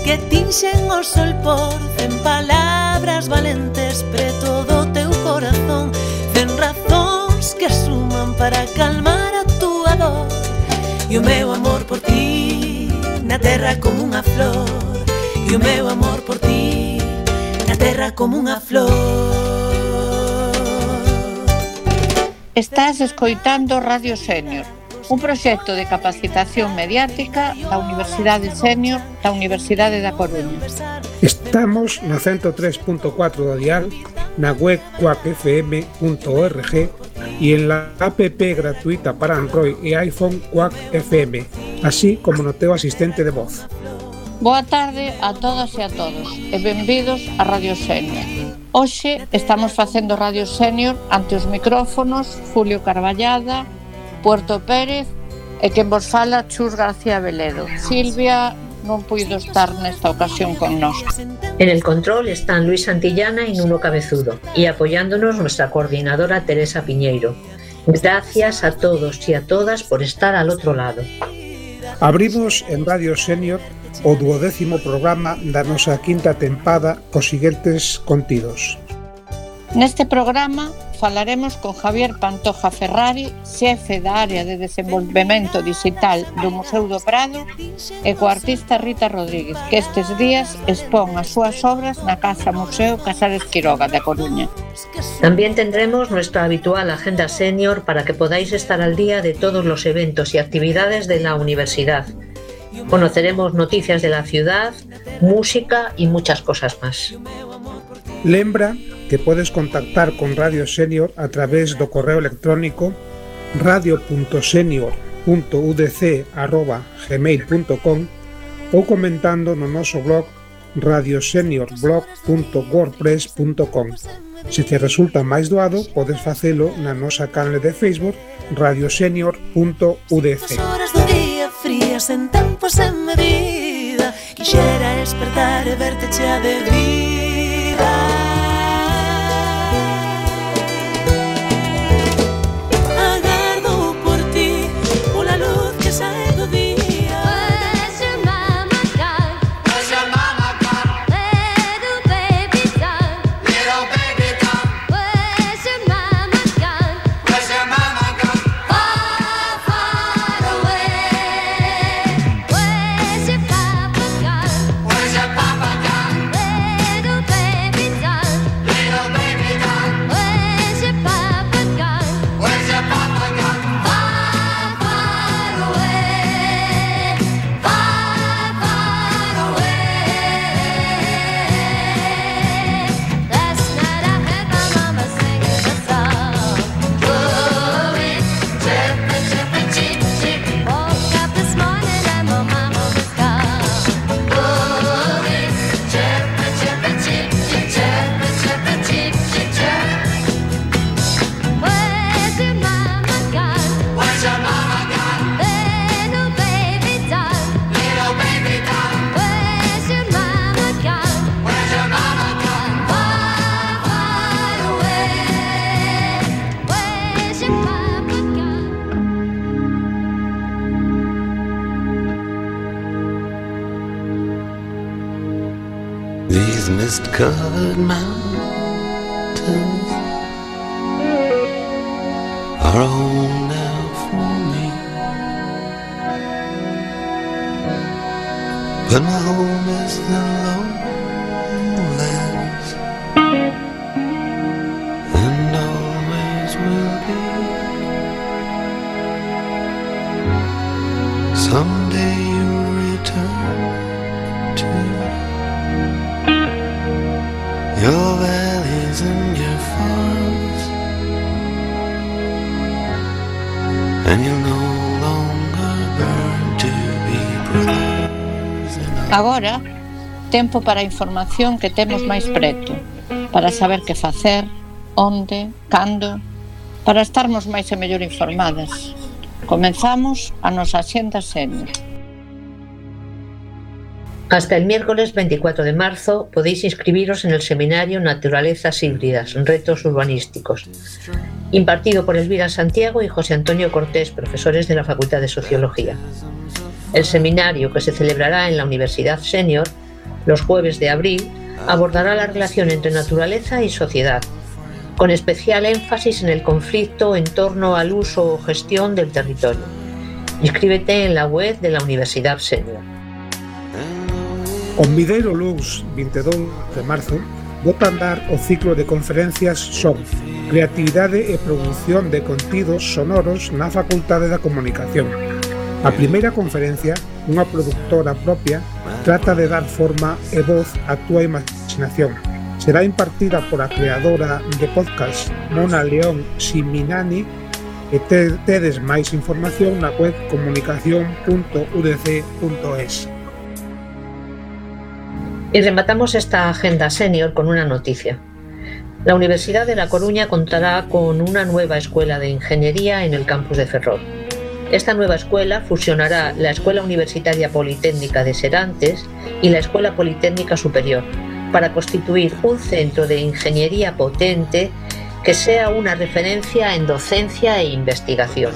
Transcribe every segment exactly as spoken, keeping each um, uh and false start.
que tinxen o sol por cen palabras valentes preto do teu corazón, cen razóns que suman para calmar a túa dor. E o meu amor por ti na terra como unha flor, e o meu amor por ti na terra como unha flor. Estás escoitando Radio Sénior, un proxecto de capacitación mediática da Universidade Sénior da Universidade da Coruña. Estamos no ciento tres punto cuatro do dial, na web cuac f m punto org e en la app gratuita para Android e iPhone Cuac F M, así como no teu asistente de voz. Boa tarde a todas e a todos e benvidos a Radio Sénior. Hoxe estamos facendo Radio Sénior ante os micrófonos Julio Carballada, Puerto Pérez e quen vos fala Chus García Veledo. Silvia non puido estar nesta ocasión con nós. En el control están Luis Santillana y Nuno Cabezudo y apoyándonos nuestra coordinadora Teresa Piñeiro. Gracias a todos y a todas por estar al otro lado. Abrimos en Radio Sénior o duodécimo programa da nosa quinta tempada cos seguintes contidos. Neste programa falaremos con Javier Pantoja Ferrari, xefe da área de desenvolvemento digital do Museo do Prado, e coa artista Rita Rodríguez, que estes días expón as súas obras na Casa Museo Casares Quiroga da Coruña. También tendremos nuestra habitual agenda senior para que podáis estar al día de todos los eventos y actividades de la universidad. Conoceremos noticias de la ciudad, música y muchas cosas más. Lembra que podes contactar con Radio Sénior a través do correo electrónico radio punto senior punto u d c arroba gmail punto com ou comentando no noso blog radio senior blog punto wordpress punto com. Se te resulta máis doado, podes facelo na nosa canle de Facebook radio senior punto u d c. Horas do día frías en tempo sen medida, quixera despertar e verte chea de vida. Agardo por ti, pola luz que sae do día. Where's your mama gone? Where's your mama gone? Little baby gone. Little baby gone. Where's your mama gone? Where's your mama gone? Far, far away. Where's your papa gone? Where's your papa gone? Little baby gone. Little baby gone. Where's your papa gone? Where's your papa gone? Far, far away. Far, far away. Last night I heard my mama singing a song. Whoa, chirpy, chirpy, cheep, cheep. Woke up this morning and my mama was gone. Whoa, chirpy, chirpy, cheep, cheep, chirpy, chirpy, cheep, cheep, chirp. Where's your mama gone? Where's your mama gone? Little baby done. Little baby done. Where's your mama gone? Where's your mama gone? Far, far away. Where's your papa gone? These mist-covered mountains are home now for me, but my home is the lowlands, and always will be. Someday you'll return to your valleys and your farms, and you'll no longer burn to be brothers in arms. Agora, tempo para a información que temos máis preto, para saber que facer, onde, cando, para estarmos máis e mellor informadas. Comenzamos a nosa axenda sénior. Hasta el miércoles veinticuatro de marzo podéis inscribiros en el seminario Naturalezas Híbridas, Retos Urbanísticos, impartido por Elvira Santiago y José Antonio Cortés, profesores de la Facultad de Sociología. El seminario, que se celebrará en la Universidad Sénior, Los jueves de abril abordará la relación entre naturaleza y sociedad, con especial énfasis en el conflicto en torno al uso o gestión del territorio. Inscríbete en la web de la Universidad Senior. O Mideiro Luz, veintidós de marzo, bota a andar o ciclo de conferencias sobre creatividade e produción de contidos sonoros na Facultade da Comunicación. A primeira conferencia, unha produtora propia, trata de dar forma e voz á túa imaginación. Será impartida por a creadora de podcast Mona León Siminani e te, tedes máis información na web comunicación punto u d c punto es. Y rematamos esta agenda senior con una noticia. La Universidad de La Coruña contará con una nueva escuela de ingeniería en el campus de Ferrol. Esta nueva escuela fusionará la Escuela Universitaria Politécnica de Serantes y la Escuela Politécnica Superior para constituir un centro de ingeniería potente que sea una referencia en docencia e investigación.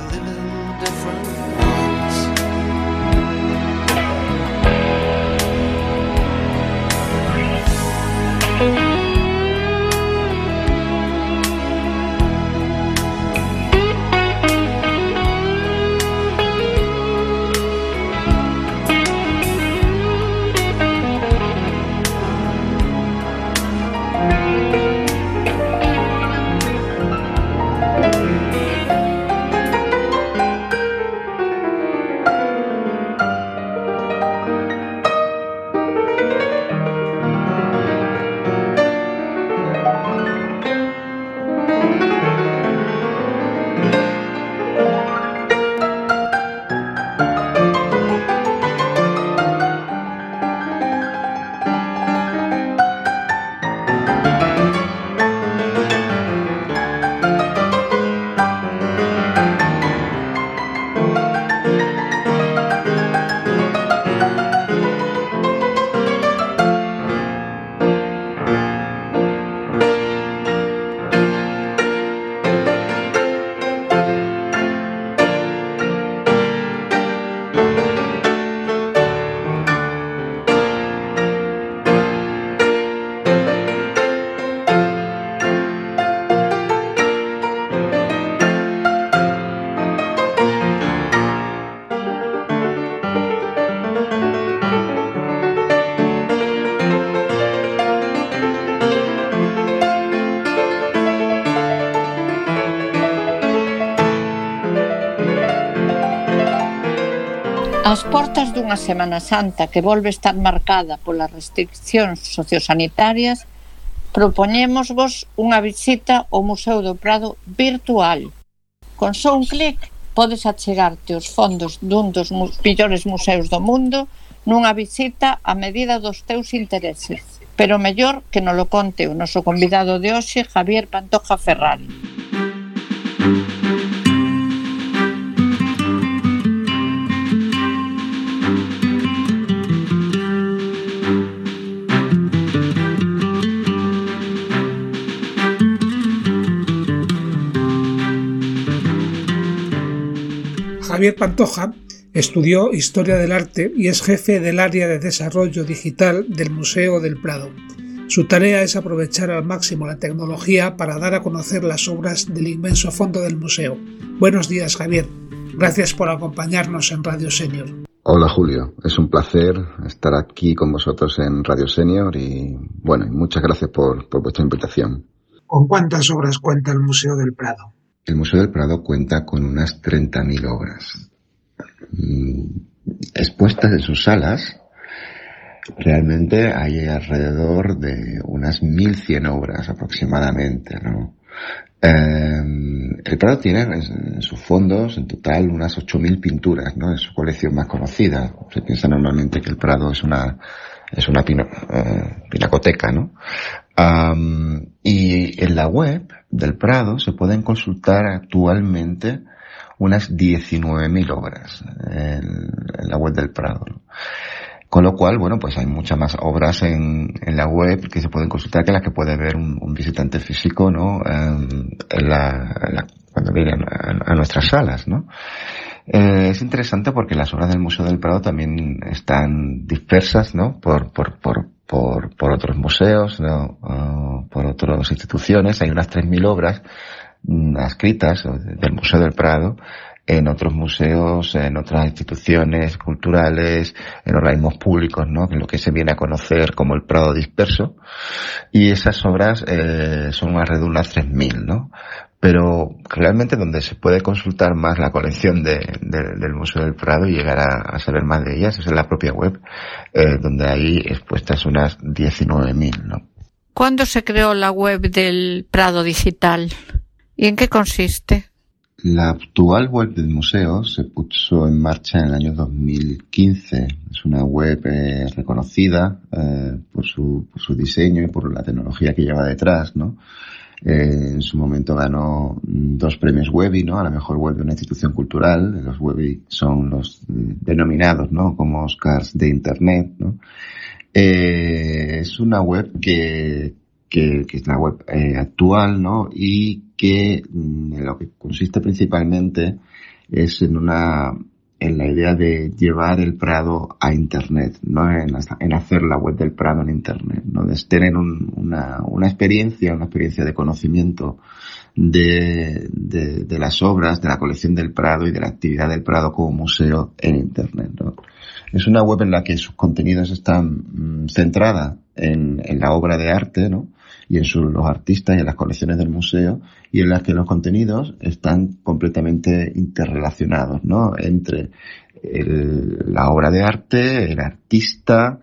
Ás portas dunha Semana Santa que volve estar marcada polas restriccións sociosanitarias, propoñémosvos unha visita ao Museo do Prado virtual. Con só un clic podes achegarte os fondos dun dos mellores museos do mundo nunha visita a medida dos teus intereses. Pero mellor que non lo conte o noso convidado de hoxe, Javier Pantoja Ferrari. Javier Pantoja estudió Historia del Arte y es jefe del área de desarrollo digital del Museo del Prado. Su tarea es aprovechar al máximo la tecnología para dar a conocer las obras del inmenso fondo del museo. Buenos días, Javier. Gracias por acompañarnos en Radio Senior. Hola, Julio. Es un placer estar aquí con vosotros en Radio Senior y, bueno, muchas gracias por, por vuestra invitación. ¿Con cuántas obras cuenta el Museo del Prado? El Museo del Prado cuenta con unas treinta mil obras expuestas en sus salas. Realmente hay alrededor de unas mil cien obras aproximadamente, ¿no? Eh, el Prado tiene en sus fondos en total unas ocho mil pinturas, ¿no? Es su colección más conocida. Se piensa normalmente que el Prado es una es una pino, eh, pinacoteca, ¿no? Um, y en la web del Prado se pueden consultar actualmente unas diecinueve mil obras en, en la web del Prado, ¿no? Con lo cual, bueno, pues hay muchas más obras en, en la web que se pueden consultar que las que puede ver un, un visitante físico, ¿no? En, en la, en la, cuando viene a, a nuestras salas, ¿no? Eh, es interesante porque las obras del Museo del Prado también están dispersas, ¿no? Por, por, por, por, por otros museos, ¿no? Uh, por otras instituciones. Hay unas tres mil obras mm, adscritas del Museo del Prado en otros museos, en otras instituciones culturales, en organismos públicos, ¿no? En lo que se viene a conocer como el Prado disperso. Y esas obras eh, son alrededor de unas tres mil, ¿no? Pero realmente donde se puede consultar más la colección de, de, del Museo del Prado y llegar a, a saber más de ellas es en la propia web, eh, donde hay expuestas unas diecinueve mil, ¿no? ¿Cuándo se creó la web del Prado Digital? ¿Y en qué consiste? La actual web del museo se puso en marcha en el año dos mil quince. Es una web eh, reconocida eh, por su, por su diseño y por la tecnología que lleva detrás, ¿no? Eh, en su momento ganó dos premios Webby, ¿no? A la mejor web de una institución cultural. Los Webby son los eh, denominados, ¿no? Como Oscars de Internet, ¿no? Eh, es una web que, que, que es la web eh, actual, ¿no? Y que en lo que consiste principalmente es en una, en la idea de llevar el Prado a Internet, ¿no? En, en hacer la web del Prado en Internet, ¿no? De tener un, una, una experiencia, una experiencia de conocimiento de, de, de las obras, de la colección del Prado y de la actividad del Prado como museo en Internet, ¿no? Es una web en la que sus contenidos están mmm, centrada en, en la obra de arte, ¿no? Y en sus, los artistas y en las colecciones del museo, y en las que los contenidos están completamente interrelacionados, ¿no? Entre el, la obra de arte, el artista,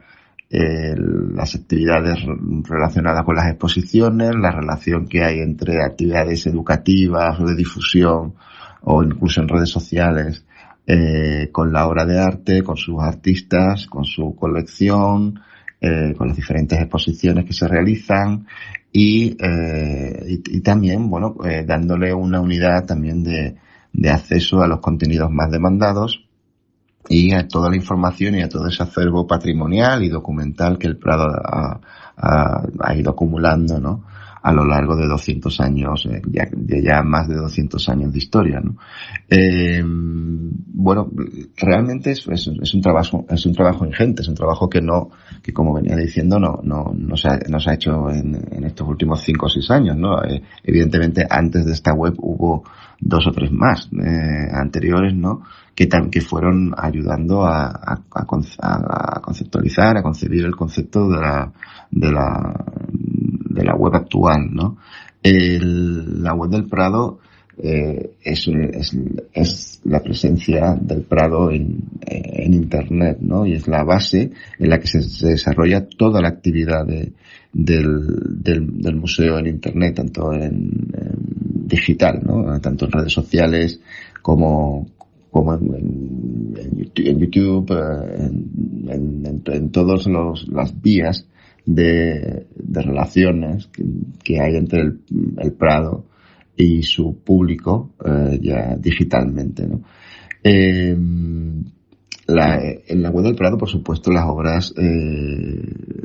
el, las actividades relacionadas con las exposiciones, la relación que hay entre actividades educativas o de difusión, o incluso en redes sociales, eh, con la obra de arte, con sus artistas, con su colección, Eh, con las diferentes exposiciones que se realizan y, eh, y, y también, bueno, eh, dándole una unidad también de, de acceso a los contenidos más demandados y a toda la información y a todo ese acervo patrimonial y documental que el Prado ha, ha, ha ido acumulando, ¿no? A lo largo de doscientos años, eh, ya, de ya más de doscientos años de historia, ¿no? Eh, bueno, realmente es, es, es un trabajo, es un trabajo ingente, es un trabajo que no, que como venía diciendo, no, no, no se ha, no se ha hecho en, en estos últimos cinco o seis años, ¿no? Eh, evidentemente antes de esta web hubo dos o tres más, eh, anteriores, ¿no? Que, que fueron ayudando a, a, a, a conceptualizar, a concebir el concepto de la, de la, de la web actual, ¿no? El, la web del Prado eh, es, es, es la presencia del Prado en, en Internet, ¿no? Y es la base en la que se, se desarrolla toda la actividad de, del, del, del museo en Internet, tanto en, en digital, ¿no? Tanto en redes sociales como como en, en, en YouTube, en, en, en, en todas las vías de, de relaciones que, que hay entre el, el Prado y su público eh, ya digitalmente, ¿no? Eh, la, en la web del Prado, por supuesto, las obras, eh,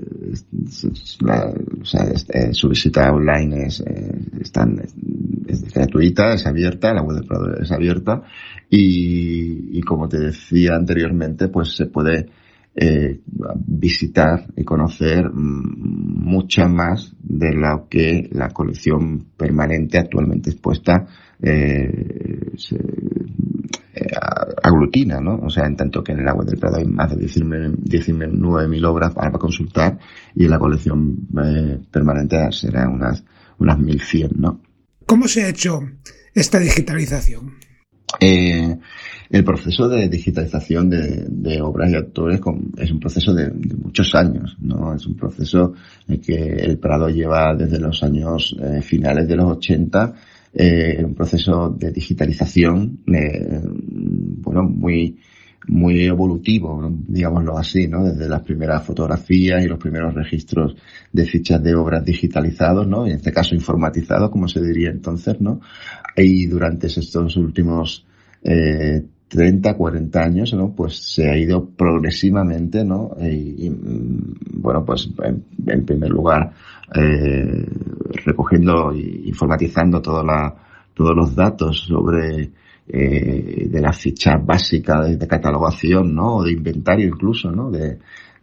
la, o sea, este, su visita online es, eh, están, es, es gratuita, es abierta, la web del Prado es abierta y, y como te decía anteriormente, pues se puede eh, visitar y conocer mucha más de lo que la colección permanente actualmente expuesta eh, se, eh, aglutina, ¿no? O sea, en tanto que en la web del Prado hay más de diecinueve mil obras para consultar y en la colección eh, permanente serán unas unas mil cien, ¿no? ¿Cómo se ha hecho esta digitalización? Eh, el proceso de digitalización de, de obras y autores con, es un proceso de, de muchos años, ¿no? Es un proceso en que el Prado lleva desde los años eh, finales de los ochenta, eh, un proceso de digitalización, eh, bueno, muy, muy evolutivo, digámoslo así, ¿no? Desde las primeras fotografías y los primeros registros de fichas de obras digitalizados, ¿no? En este caso informatizados, como se diría entonces, ¿no? Y durante estos últimos eh, treinta, cuarenta años, ¿no? Pues se ha ido progresivamente, ¿no? Y, y bueno, pues en, en primer lugar eh, recogiendo e informatizando toda la, todos los datos sobre eh, de la ficha básica de, de catalogación, ¿no? O de inventario incluso, ¿no? De,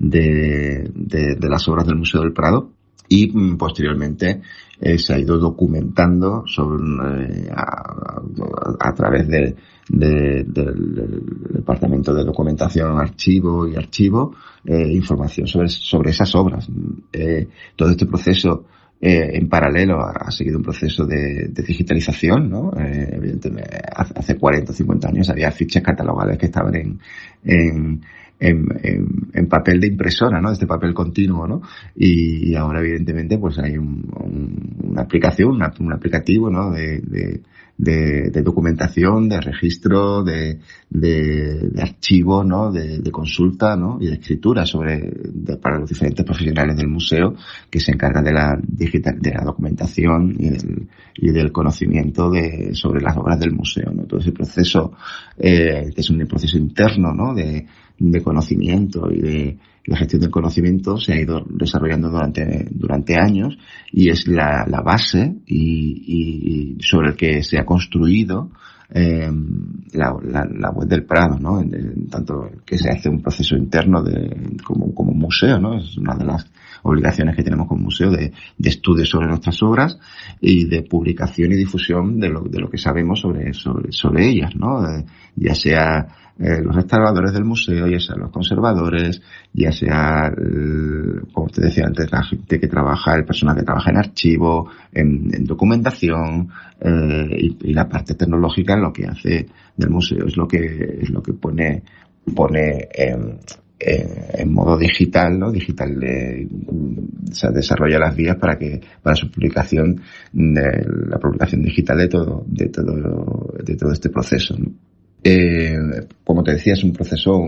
de, de, de las obras del Museo del Prado. Y mm, posteriormente eh, se ha ido documentando sobre, eh, a, a, a través de, de, de, del Departamento de Documentación, Archivo y Archivo, eh, información sobre, sobre esas obras. Eh, todo este proceso Eh, en paralelo ha seguido un proceso de, de digitalización, ¿no? Eh, evidentemente, hace cuarenta o cincuenta años había fichas catalogadas que estaban en, en, en, en, en papel de impresora, ¿no? Este papel continuo, ¿no? Y, y ahora, evidentemente, pues hay un, un, una aplicación, una, un aplicativo, ¿no? De, de, de, de documentación, de registro, de, de, de archivo, ¿no? De, de consulta, ¿no? Y de escritura sobre, de, para los diferentes profesionales del museo que se encargan de la digital, de la documentación y del, y del conocimiento de, sobre las obras del museo, ¿no? Todo ese proceso, eh, que es un proceso interno, ¿no? De, de conocimiento y de, la gestión del conocimiento se ha ido desarrollando durante durante años y es la, la base y, y sobre el que se ha construido eh, la, la, la web del Prado, ¿no? En, en tanto que se hace un proceso interno de como como museo, ¿no? Es una de las obligaciones que tenemos como museo de, de estudio sobre nuestras obras y de publicación y difusión de lo de lo que sabemos sobre sobre sobre ellas, ¿no? De, ya sea Eh, los restauradores del museo, ya sea los conservadores, ya sea, el, como te decía antes, la gente que trabaja, el personal que trabaja en archivo, en, en documentación, eh, y, y la parte tecnológica en lo que hace del museo es lo que es lo que pone pone en, en, en modo digital, ¿no? Digital, eh, o sea, desarrolla las vías para que para su publicación, de, la publicación digital de todo de todo de todo este proceso, ¿no? Eh, como te decía, es un proceso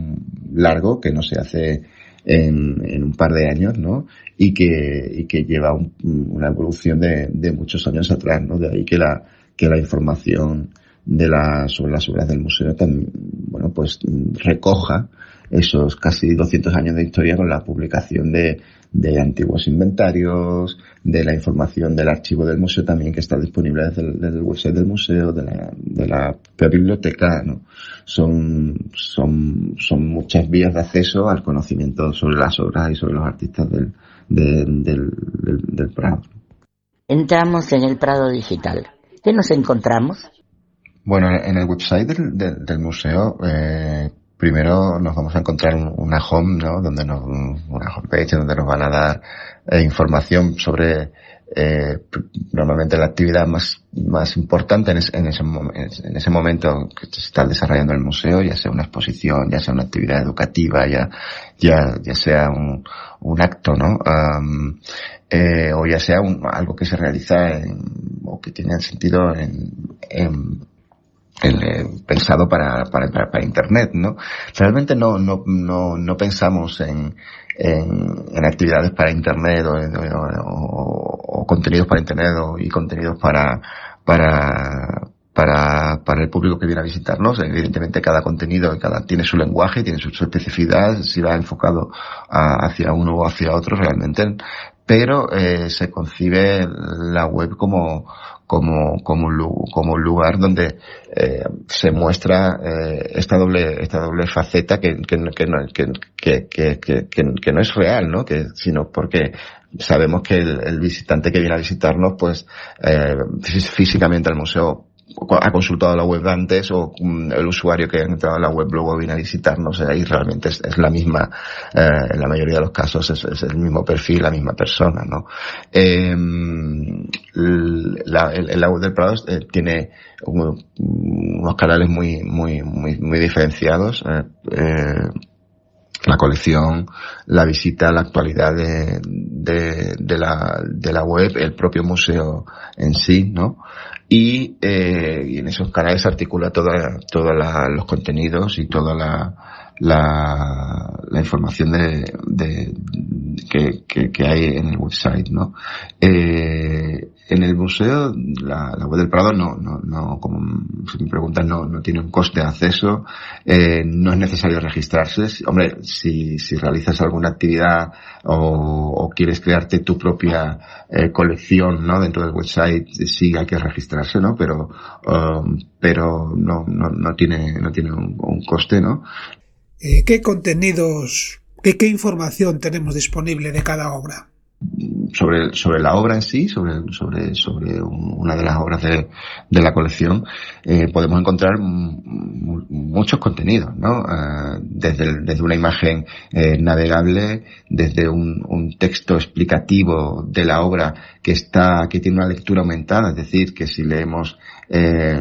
largo que no se hace en, en un par de años, ¿no? Y que, y que lleva un, una evolución de, de muchos años atrás, ¿no? De ahí que la, que la información de la, sobre las obras del museo también, bueno, pues recoja esos casi doscientos años de historia con la publicación de, de antiguos inventarios, de la información del archivo del museo también que está disponible desde el, desde el website del museo, de la, de la biblioteca, ¿no? Son, son, son muchas vías de acceso al conocimiento sobre las obras y sobre los artistas del, de, del, del, del Prado. Entramos en el Prado Digital. ¿Qué nos encontramos? Bueno, en el website del, del, del museo, eh, primero nos vamos a encontrar una home, ¿no? Donde nos, una homepage donde nos van a dar eh, información sobre, eh, normalmente la actividad más, más importante en ese, en ese, en ese momento que se está desarrollando el museo, ya sea una exposición, ya sea una actividad educativa, ya, ya, ya sea un, un acto, ¿no? Um, eh, o ya sea un, algo que se realiza en, o que tiene sentido en, en El, eh, pensado para, para, para, para internet, ¿no? Realmente no, no, no, no pensamos en, en, en actividades para internet o, o, o contenidos para internet o, y contenidos para, para, para, para el público que viene a visitarnos. Evidentemente cada contenido cada, tiene su lenguaje, tiene su, su especificidad, si va enfocado a, hacia uno o hacia otro realmente, pero eh, se concibe la web como como como como un lugar donde eh, se muestra eh, esta doble esta doble faceta que que que no, que, que, que, que, que no es real, ¿no? Que sino porque sabemos que el, el visitante que viene a visitarnos pues eh, físicamente al museo ha consultado la web antes o um, el usuario que ha entrado en la web luego viene a visitarnos, ahí realmente es, es la misma, eh, en la mayoría de los casos es, es el mismo perfil, la misma persona, ¿no? Eh, la, el, la web del Prado eh, tiene un, unos canales muy, muy, muy, muy diferenciados, eh, eh, la colección, la visita, la actualidad de, de, de la, de la web, el propio museo en sí, ¿no? Y, eh, y en esos canales se articula toda, todos los contenidos y toda la, la, la información de, de, que, que, que hay en el website, ¿no? Eh, en el museo, la, la web del Prado no, no, no, como si me preguntan, no, no tiene un coste de acceso, eh, no es necesario registrarse. Hombre, si, si realizas alguna actividad o, o quieres crearte tu propia eh, colección, ¿no? Dentro del website, sí hay que registrarse, ¿no? Pero, um, pero no, no, no tiene, no tiene un, un coste, ¿no? Eh, ¿Qué contenidos, qué, qué información tenemos disponible de cada obra? Sobre, sobre la obra en sí, sobre, sobre, sobre una de las obras de, de la colección, eh, podemos encontrar m- muchos contenidos, ¿no? Uh, desde, desde una imagen eh, navegable, desde un, un texto explicativo de la obra que está, que tiene una lectura aumentada, es decir, que si leemos, eh,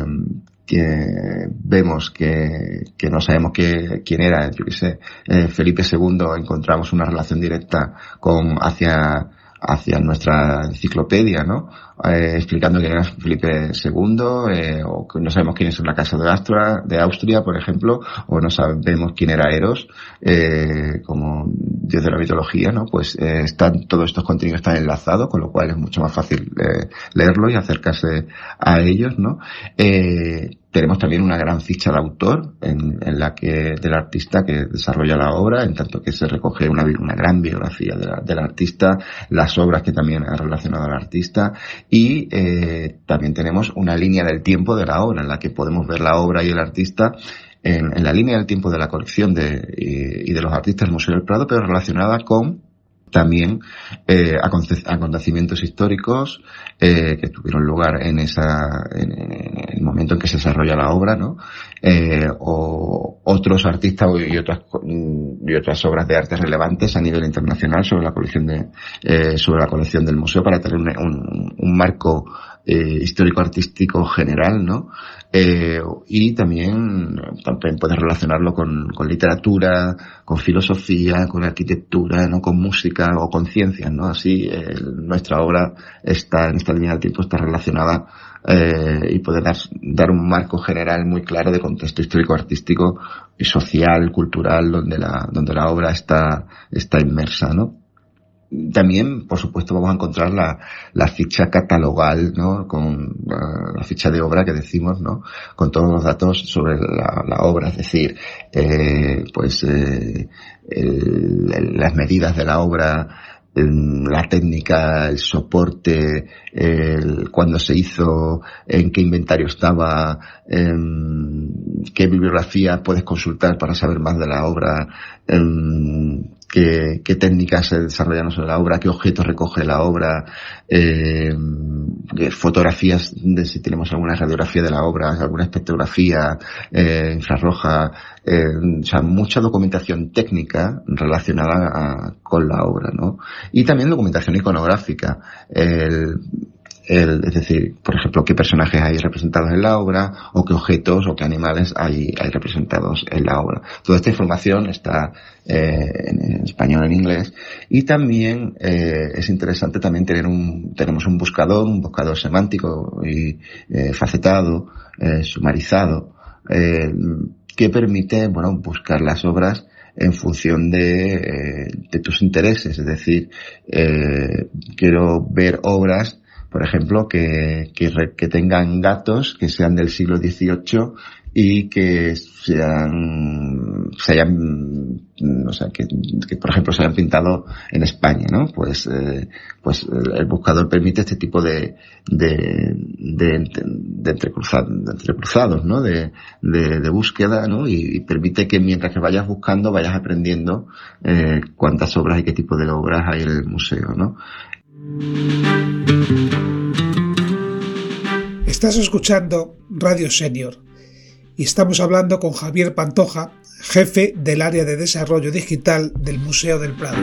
que vemos que, que no sabemos que, quién era, yo qué sé, eh, Felipe segundo, encontramos una relación directa con, hacia, hacia nuestra enciclopedia, ¿no? Eh, explicando quién era Felipe segundo, eh, o que no sabemos quién es la casa de Austria, de Austria, por ejemplo, o no sabemos quién era Eros, eh, como dios de la mitología, ¿no? Pues, eh, están, todos estos contenidos están enlazados, con lo cual es mucho más fácil, eh, leerlo y acercarse a ellos, ¿no? Eh, Tenemos también una gran ficha de autor en, en la que del artista que desarrolla la obra, en tanto que se recoge una, una gran biografía de la, del artista, las obras que también han relacionado al artista, y eh, también tenemos una línea del tiempo de la obra en la que podemos ver la obra y el artista en, en la línea del tiempo de la colección de, y, y de los artistas del Museo del Prado, pero relacionada con también eh, acontecimientos históricos eh, que tuvieron lugar en esa en, en el momento en que se desarrolla la obra, ¿no? Eh, o otros artistas y otras y otras obras de arte relevantes a nivel internacional sobre la colección de eh, sobre la colección del museo, para tener un, un, un marco eh, histórico-artístico general, ¿no? Eh, y también, también puedes relacionarlo con, con literatura, con filosofía, con arquitectura, ¿no? Con música o con ciencias, ¿no? Así, eh, nuestra obra está, en esta línea del tiempo, está relacionada, eh, y puede dar, dar un marco general muy claro de contexto histórico-artístico y social, cultural, donde la, donde la obra está, está inmersa, ¿no? También, por supuesto, vamos a encontrar la, la ficha catalogal, ¿no? Con uh, la ficha de obra que decimos, ¿no? Con todos los datos sobre la, la obra, es decir, eh, pues, eh, el, el, las medidas de la obra, la técnica, el soporte, el, cuándo se hizo, en qué inventario estaba, en qué bibliografía puedes consultar para saber más de la obra, en qué, qué técnicas se desarrollan sobre la obra, qué objetos recoge la obra, eh, fotografías de si tenemos alguna radiografía de la obra, alguna espectrografía eh, infrarroja, eh, o sea, mucha documentación técnica relacionada a, con la obra, ¿no? Y también documentación iconográfica, el, el, es decir, por ejemplo, qué personajes hay representados en la obra, o qué objetos o qué animales hay, hay representados en la obra. Toda esta información está eh, en español, en inglés, y también eh, es interesante también tener un, tenemos un buscador, un buscador semántico y eh, facetado, eh, sumarizado, eh, que permite, bueno, buscar las obras en función de, eh, de tus intereses. Es decir, eh, quiero ver obras, por ejemplo, que, que, que tengan gatos que sean del siglo dieciocho y que sean, se hayan, o sea, que, que por ejemplo se hayan pintado en España, ¿no? Pues, eh, pues el, el buscador permite este tipo de, de, de, de, entrecruzado, de entrecruzados, ¿no? De, de, de búsqueda, ¿no? Y, y permite que mientras que vayas buscando vayas aprendiendo, eh, cuántas obras y qué tipo de obras hay en el museo, ¿no? Estás escuchando Radio Senior y estamos hablando con Javier Pantoja, jefe del área de desarrollo digital del Museo del Prado.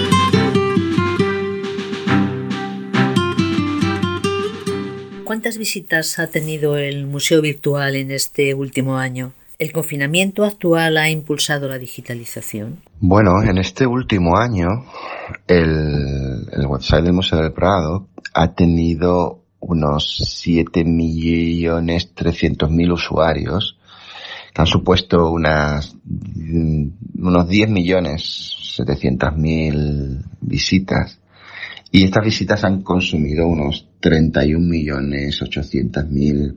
¿Cuántas visitas ha tenido el museo virtual en este último año? ¿El confinamiento actual ha impulsado la digitalización? Bueno, en este último año el, el website del Museo del Prado ha tenido unos siete millones trescientos mil usuarios, que han supuesto unas, unos diez millones setecientos mil visitas, y estas visitas han consumido unos treinta y un millones ochocientos mil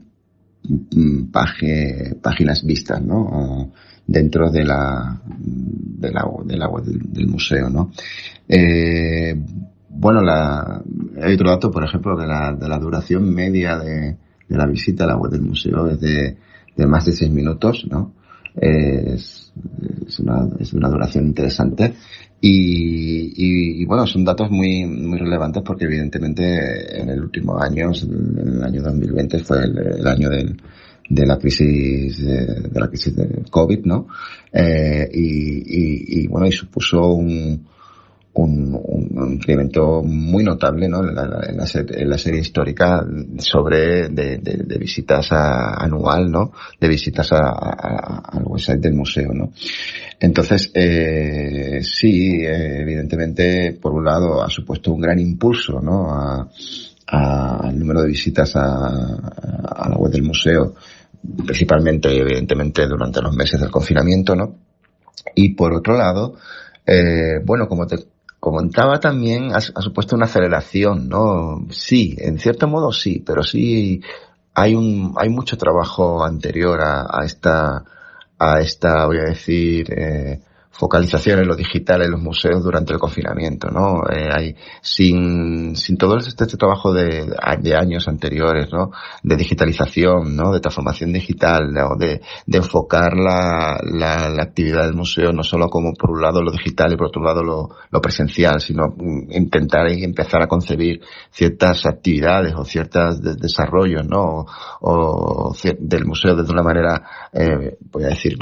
páginas vistas, ¿no? Dentro de la, de la, de la web del, del museo, ¿no? Eh, bueno, la, hay otro dato, por ejemplo, de la, de la duración media de, de la visita a la web del museo es de, de más de seis minutos, ¿no? Es, es una, es una duración interesante. Y, y, y bueno, son datos muy, muy relevantes porque evidentemente en el último año, en el año dos mil veinte fue el, el año del, de la crisis, de, de la crisis de COVID, ¿no? Eh, y, y, y bueno, y supuso un, un, un incremento muy notable, ¿no? En la, en la, en la serie histórica sobre, de, de, de visitas a, anual, ¿no? De visitas a, a, al website del museo, ¿no? Entonces, eh, sí, eh, evidentemente, por un lado, ha supuesto un gran impulso, ¿no? A, a, al número de visitas a, a la web del museo, principalmente, evidentemente, durante los meses del confinamiento, ¿no? Y por otro lado, eh, bueno, como te comentaba también, ha, ha supuesto una aceleración, ¿no? Sí, en cierto modo sí, pero sí hay un, hay mucho trabajo anterior a, a esta, a esta, voy a decir, eh, focalización en lo digital en los museos durante el confinamiento, ¿no? Eh, hay, sin, sin todo este, este trabajo de, de años anteriores, ¿no? De digitalización, ¿no? De transformación digital, ¿no? De, de enfocar la, la, la actividad del museo no solo como por un lado lo digital y por otro lado lo, lo presencial, sino intentar y empezar a concebir ciertas actividades o ciertos de, desarrollos, ¿no? O, o del museo de una manera, eh, voy a decir,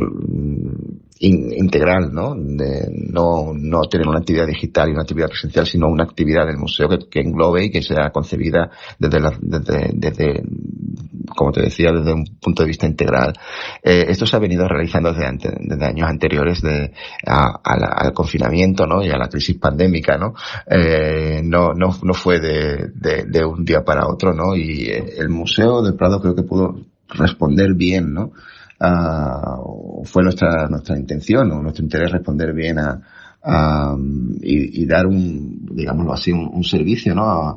in, integral, ¿no? De no, no tener una actividad digital y una actividad presencial, sino una actividad del museo que, que englobe y que sea concebida desde, la, desde, desde, como te decía, desde un punto de vista integral. Eh, esto se ha venido realizando desde, ante, desde años anteriores de, a, a la, al confinamiento, ¿no? Y a la crisis pandémica, ¿no? Eh, no, no, no fue de, de, de un día para otro, ¿no? Y eh, el Museo del Prado creo que pudo responder bien, ¿no? Uh, fue nuestra nuestra intención o nuestro interés responder bien a, a y, y dar un, digámoslo así, un, un servicio, ¿no? A,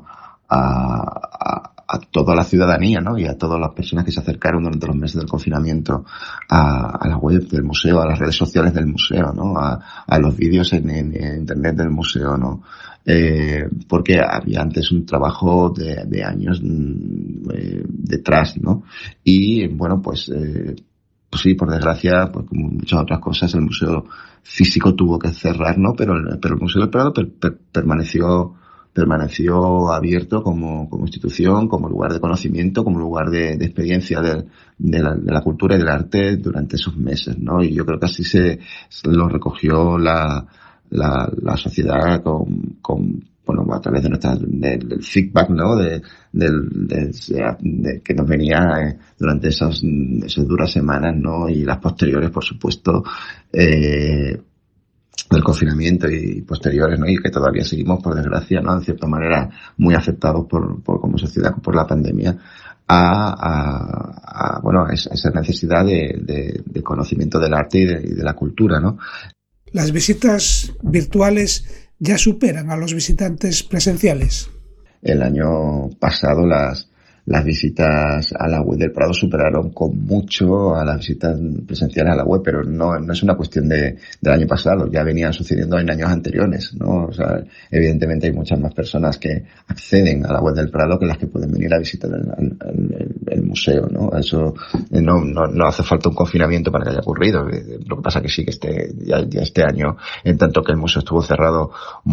a, a toda la ciudadanía, ¿no? Y a todas las personas que se acercaron durante los meses del confinamiento a, a la web del museo, a las redes sociales del museo, ¿no? A, a los vídeos en, en, en internet del museo, ¿no? Eh, porque había antes un trabajo de, de años eh, detrás, ¿no? Y bueno, pues eh, Pues sí, por desgracia, pues como muchas otras cosas, el museo físico tuvo que cerrar, ¿no? Pero, pero el Museo del Prado per, per, permaneció, permaneció abierto como, como institución, como lugar de conocimiento, como lugar de, de experiencia de, de, la, de la cultura y del arte durante esos meses, ¿no? Y yo creo que así se, se lo recogió la, la, la sociedad con, con bueno, a través de nuestra, de, del feedback, ¿no? De, de, de, de, de que nos venía eh, durante esas, esas duras semanas, ¿no? Y las posteriores, por supuesto, eh, del confinamiento y posteriores, ¿no? Y que todavía seguimos, por desgracia, ¿no? En cierta manera, muy afectados por, por como sociedad por la pandemia, a, a, a bueno, a esa necesidad de, de, de conocimiento del arte y de, y de la cultura, ¿no? Las visitas virtuales ya superan a los visitantes presenciales. El año pasado las, las visitas a la web del Prado superaron con mucho a las visitas presenciales a la web, pero no, no es una cuestión de, del año pasado, ya venía sucediendo en años anteriores, ¿no? O sea, evidentemente hay muchas más personas que acceden a la web del Prado que las que pueden venir a visitar el, el, el, el museo, ¿no? Eso no, no, no hace falta un confinamiento para que haya ocurrido. Lo que pasa que sí que este, ya, ya este año, en tanto que el museo estuvo cerrado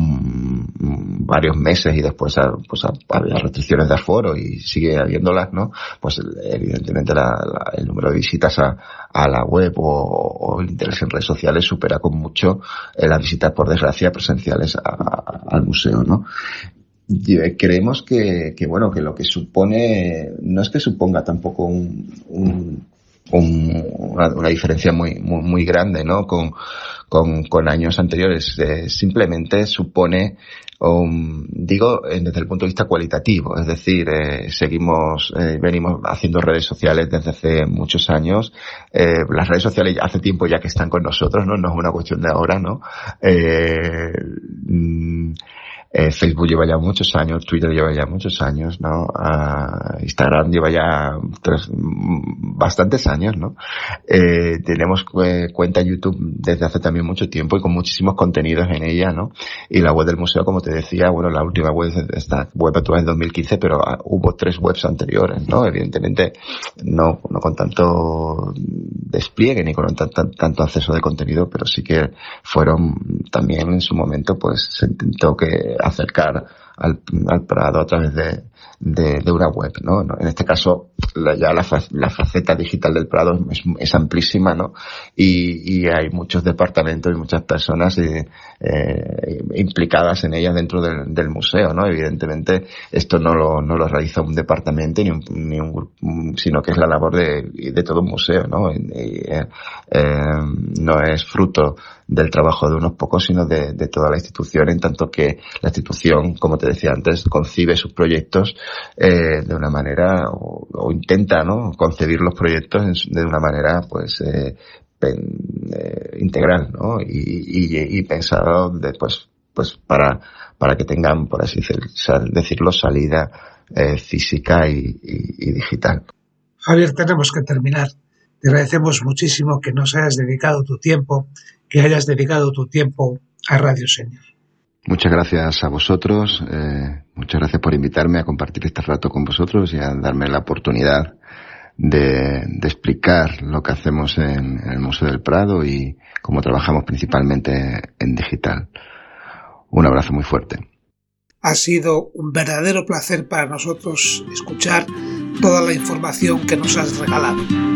mmm, varios meses y después pues había restricciones de aforo y sigue habiéndolas, ¿no? Pues evidentemente la, la, el número de visitas a, a la web o, o el interés en redes sociales supera con mucho eh, las visitas, por desgracia, presenciales a, a, al museo, ¿no? Y creemos que, que, bueno, que lo que supone, no es que suponga tampoco un, un, un una, una diferencia muy, muy, muy grande, ¿no? Con, con, con años anteriores, eh, simplemente supone, Um, digo, eh, desde el punto de vista cualitativo, es decir, eh, seguimos, eh, venimos haciendo redes sociales desde hace muchos años. Eh, las redes sociales hace tiempo ya que están con nosotros, ¿no? No es una cuestión de ahora, ¿no? Eh, mm, Eh, Facebook lleva ya muchos años, Twitter lleva ya muchos años, ¿no? Uh, Instagram lleva ya tres, bastantes años, ¿no? Eh, tenemos eh, cuenta YouTube desde hace también mucho tiempo y con muchísimos contenidos en ella, ¿no? Y la web del museo, como te decía, bueno, la última web, esta web actual es dos mil quince, pero uh, hubo tres webs anteriores, ¿no? Evidentemente, no, no con tanto despliegue ni con tanto, tanto acceso de contenido, pero sí que fueron también en su momento, pues se intentó que acercar al, al Prado a través de, de, de una web, ¿no? En este caso, la, ya la, la faceta digital del Prado es, es amplísima, ¿no? Y, y hay muchos departamentos y muchas personas eh, eh, implicadas en ella dentro del, del museo, ¿no? Evidentemente, esto no lo, no lo realiza un departamento ni un, ni un grupo, sino que es la labor de, de todo un museo, ¿no? Y, y, eh, eh, no es fruto del trabajo de unos pocos, sino de, de toda la institución, en tanto que la institución, como te decía antes, concibe sus proyectos eh, de una manera, o, o intenta, ¿no?, concebir los proyectos de una manera, pues, eh, pen, eh, integral, ¿no?, y, y, y pensado de, pues, pues para, para que tengan, por así decirlo, salida eh, física y, y, y digital. Javier, tenemos que terminar. Te agradecemos muchísimo que nos hayas dedicado tu tiempo, que hayas dedicado tu tiempo a Radio Senior. Muchas gracias a vosotros, eh, muchas gracias por invitarme a compartir este rato con vosotros y a darme la oportunidad de, de explicar lo que hacemos en, en el Museo del Prado y cómo trabajamos principalmente en digital. Un abrazo muy fuerte. Ha sido un verdadero placer para nosotros escuchar toda la información que nos has regalado.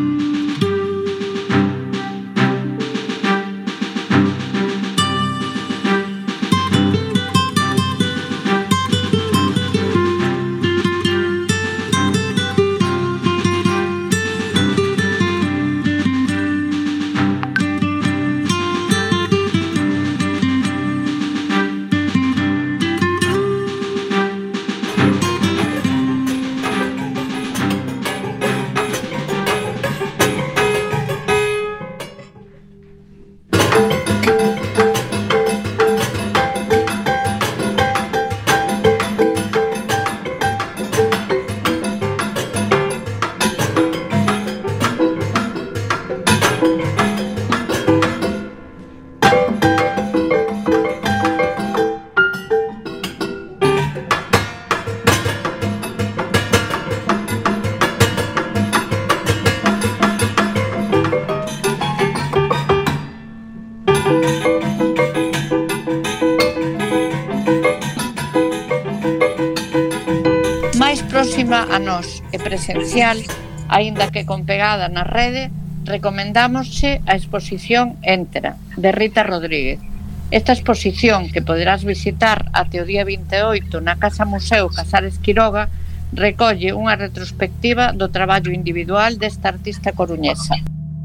Próxima a nós e presencial, aínda que con pegada na rede, recomendámosche a exposición Éntera, de Rita Rodríguez. Esta exposición, que poderás visitar até o día vinte e oito na Casa Museo Casares Quiroga, recolle unha retrospectiva do traballo individual desta artista coruñesa.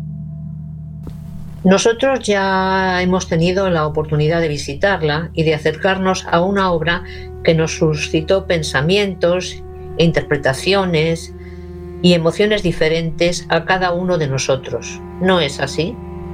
Nosotros ya hemos tenido la oportunidad de visitarla y de acercarnos a una obra que nos suscitó pensamientos, interpretaciones y emociones diferentes a cada uno de nosotros. ¿No es así?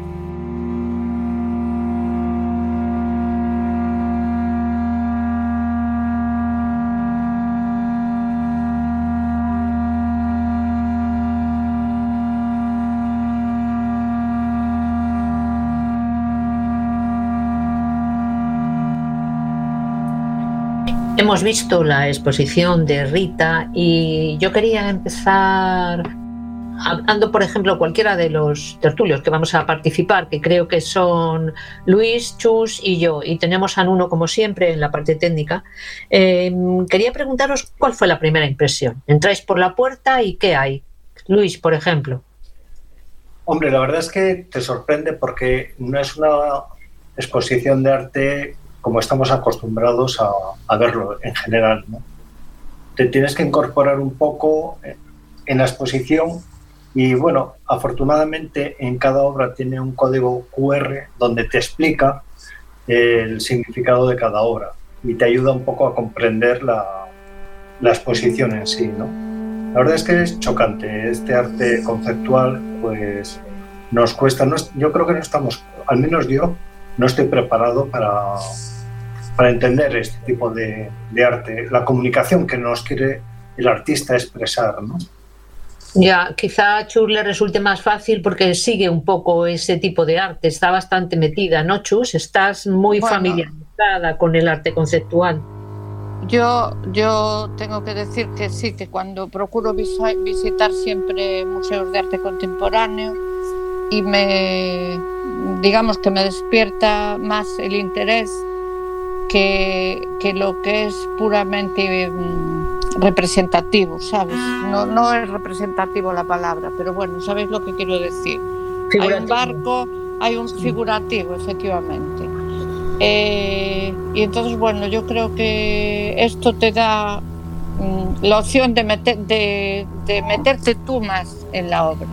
Hemos visto la exposición de Rita y yo quería empezar hablando, por ejemplo, cualquiera de los tertulios que vamos a participar, que creo que son Luis, Chus y yo, y tenemos a Nuno como siempre en la parte técnica. Eh, quería preguntaros cuál fue la primera impresión. Entráis por la puerta y ¿qué hay? Luis, por ejemplo. Hombre, la verdad es que te sorprende porque no es una exposición de arte como estamos acostumbrados a, a verlo en general, ¿no? Te tienes que incorporar un poco en la exposición y, bueno, afortunadamente en cada obra tiene un código cu erre donde te explica el significado de cada obra y te ayuda un poco a comprender la, la exposición en sí, ¿no? La verdad es que es chocante. Este arte conceptual, pues, nos cuesta. No, yo creo que no estamos, al menos yo, no estoy preparado para... para entender este tipo de, de arte, la comunicación que nos quiere el artista expresar, ¿no? Ya, quizá a Chus le resulte más fácil porque sigue un poco ese tipo de arte, está bastante metida, ¿no, Chus? Estás muy Bueno, familiarizada con el arte conceptual. Yo, yo tengo que decir que sí, que cuando procuro visa- visitar siempre museos de arte contemporáneo y me, digamos que me despierta más el interés que, que lo que es puramente mm, representativo, ¿sabes? No, no es representativo la palabra, pero bueno, ¿sabéis lo que quiero decir? Hay un barco, hay un figurativo, efectivamente. Eh, y entonces, bueno, yo creo que esto te da mm, la opción de, meter, de, de meterte tú más en la obra.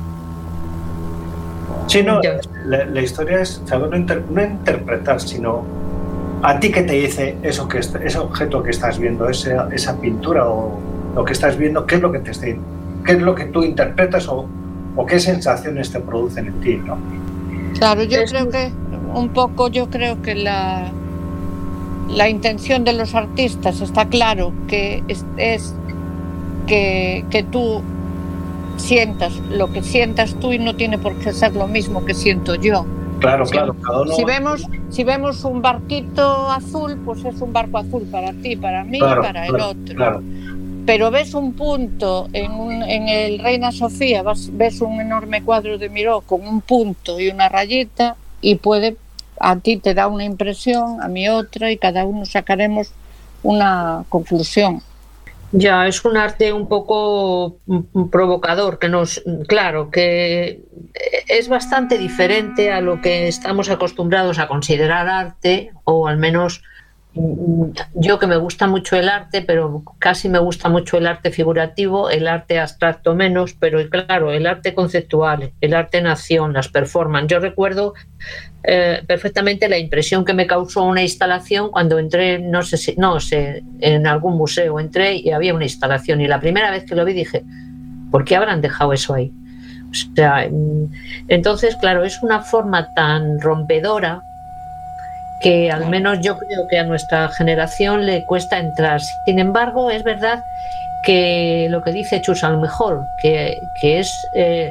Sí, no, la, la historia es saber no, inter, no interpretar, sino a ti que te dice eso que ese objeto que estás viendo, ese, esa pintura o lo que estás viendo, qué es lo que te está, qué es lo que tú interpretas o, o qué sensaciones te producen en ti, ¿no? Claro, yo creo que un poco, yo creo que la, la intención de los artistas está claro que es, es que, que tú sientas lo que sientas tú y no tiene por qué ser lo mismo que siento yo. Claro, si, claro. Cada uno... si, vemos, si vemos un barquito azul, pues es un barco azul para ti, para mí, claro, para claro, el otro. Claro. Pero ves un punto en, un, en el Reina Sofía, vas, ves un enorme cuadro de Miró con un punto y una rayita y puede, a ti te da una impresión, a mí otra y cada uno sacaremos una conclusión. Ya, es un arte un poco provocador, que nos, claro, que es bastante diferente a lo que estamos acostumbrados a considerar arte, o al menos yo, que me gusta mucho el arte, pero casi me gusta mucho el arte figurativo, el arte abstracto menos, pero claro, el arte conceptual, el arte en acción, las performances. Yo recuerdo eh, perfectamente la impresión que me causó una instalación cuando entré, no sé si, no sé, en algún museo entré y había una instalación y la primera vez que lo vi dije, ¿por qué habrán dejado eso ahí? O sea, entonces, claro, es una forma tan rompedora que al menos yo creo que a nuestra generación le cuesta entrar. Sin embargo, es verdad que lo que dice Chus, a lo mejor, que, que es... Eh,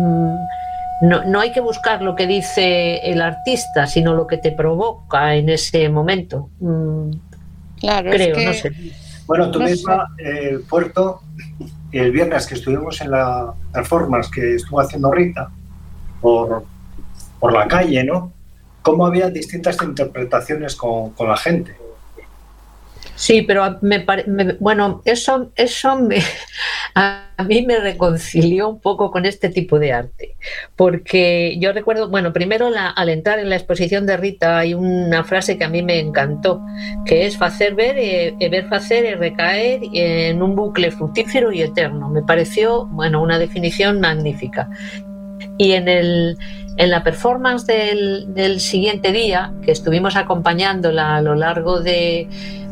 no, no hay que buscar lo que dice el artista, sino lo que te provoca en ese momento. Claro, creo, es que... no sé. Bueno, tú no misma, eh, Puerto, el viernes que estuvimos en la performance que estuvo haciendo Rita, por, por la calle, ¿no? Cómo había distintas interpretaciones con, con la gente. Sí, pero me, pare, me bueno, eso, eso me, a mí me reconcilió un poco con este tipo de arte, porque yo recuerdo, bueno, primero la, al entrar en la exposición de Rita hay una frase que a mí me encantó, que es facer ver, e, e ver facer e recaer en un bucle fructífero y eterno. Me pareció, bueno, una definición magnífica. Y en el En la performance del, del siguiente día, que estuvimos acompañándola a lo largo de...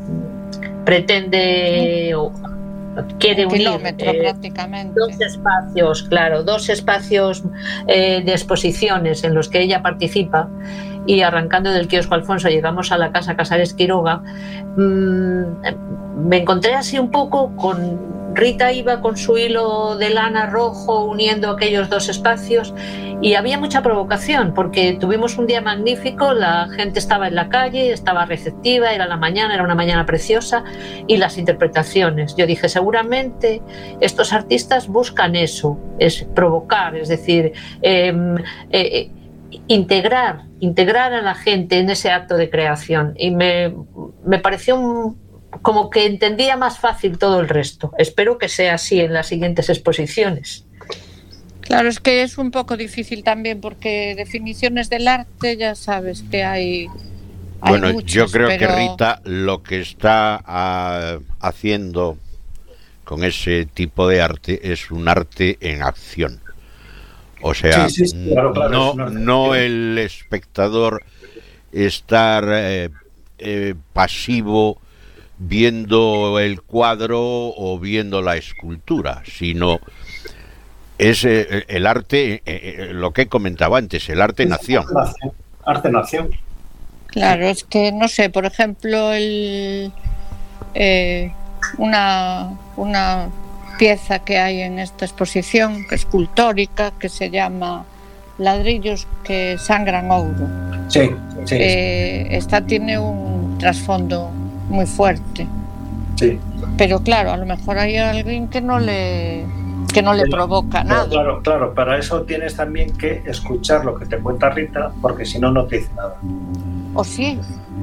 pretende o quiere unir eh, prácticamente. dos espacios, claro, dos espacios eh, de exposiciones en los que ella participa, y arrancando del kiosco Alfonso llegamos a la Casa Casares Quiroga. Mmm, me encontré así un poco con... Rita iba con su hilo de lana rojo uniendo aquellos dos espacios y había mucha provocación porque tuvimos un día magnífico, la gente estaba en la calle, estaba receptiva, era la mañana, era una mañana preciosa, y las interpretaciones. Yo dije, seguramente estos artistas buscan eso, es provocar, es decir, eh, eh, integrar, integrar a la gente en ese acto de creación, y me, me pareció un como que entendía más fácil todo el resto. Espero que sea así en las siguientes exposiciones. Claro, es que es un poco difícil también porque definiciones del arte ya sabes que hay, hay bueno, muchas, yo creo pero... que Rita lo que está uh, haciendo con ese tipo de arte es un arte en acción. O sea, sí, sí, claro, claro, no, una... no el espectador estar eh, eh, pasivo viendo el cuadro o viendo la escultura, sino es eh, el arte, eh, eh, lo que comentaba antes, el arte en acción. Arte en acción. Claro, es que no sé, por ejemplo, el, eh, una, una pieza que hay en esta exposición, que es escultórica, que se llama Ladrillos que sangran ouro. Sí, sí. Eh, esta tiene un trasfondo muy fuerte. Sí. Pero claro, a lo mejor hay alguien que no le que no le Pero, provoca pero nada. Claro, claro, para eso tienes también que escuchar lo que te cuenta Rita, porque si no, no te dice nada. O sí,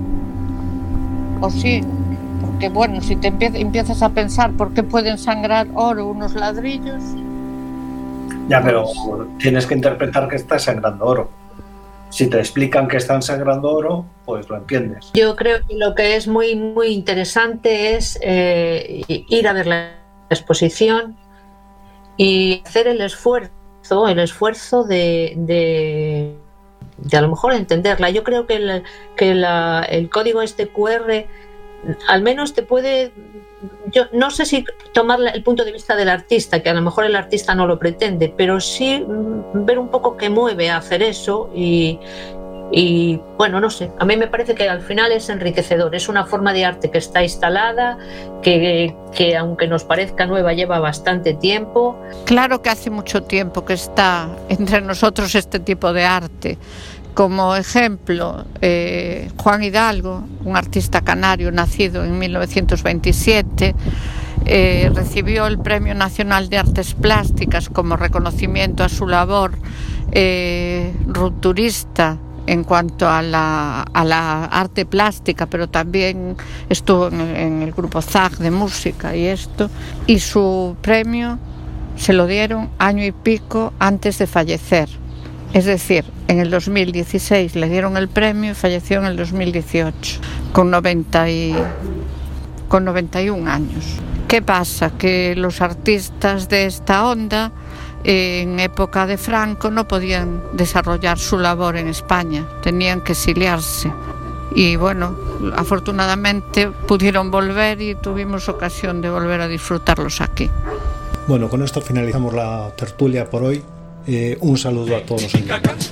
o sí, porque bueno, si te empie- empiezas a pensar por qué pueden sangrar oro unos ladrillos. Ya, pero tienes que interpretar que estás sangrando oro. Si te explican que están sangrando oro, pues lo entiendes. Yo creo que lo que es muy, muy interesante es eh, ir a ver la exposición y hacer el esfuerzo, el esfuerzo de, de, de a lo mejor entenderla. Yo creo que el, que la, el código este Q R al menos te puede, yo no sé si tomar el punto de vista del artista, que a lo mejor el artista no lo pretende, pero sí ver un poco qué mueve a hacer eso y, y bueno, no sé, a mí me parece que al final es enriquecedor, es una forma de arte que está instalada, que, que aunque nos parezca nueva lleva bastante tiempo. Claro que hace mucho tiempo que está entre nosotros este tipo de arte. Como ejemplo, eh, Juan Hidalgo, un artista canario nacido en mil novecientos veintisiete, eh, recibió el Premio Nacional de Artes Plásticas como reconocimiento a su labor eh, rupturista en cuanto a la, a la arte plástica, pero también estuvo en, en el grupo Z A G de música y esto, y su premio se lo dieron año y pico antes de fallecer. Es decir, en el dos mil dieciséis le dieron el premio y falleció en el dos mil dieciocho, con, noventa y, con noventa y un años. ¿Qué pasa? Que los artistas de esta onda, eh, en época de Franco, no podían desarrollar su labor en España, tenían que exiliarse. Y bueno, afortunadamente pudieron volver y tuvimos ocasión de volver a disfrutarlos aquí. Bueno, con esto finalizamos la tertulia por hoy. Eh, un saludo a todos los oyentes.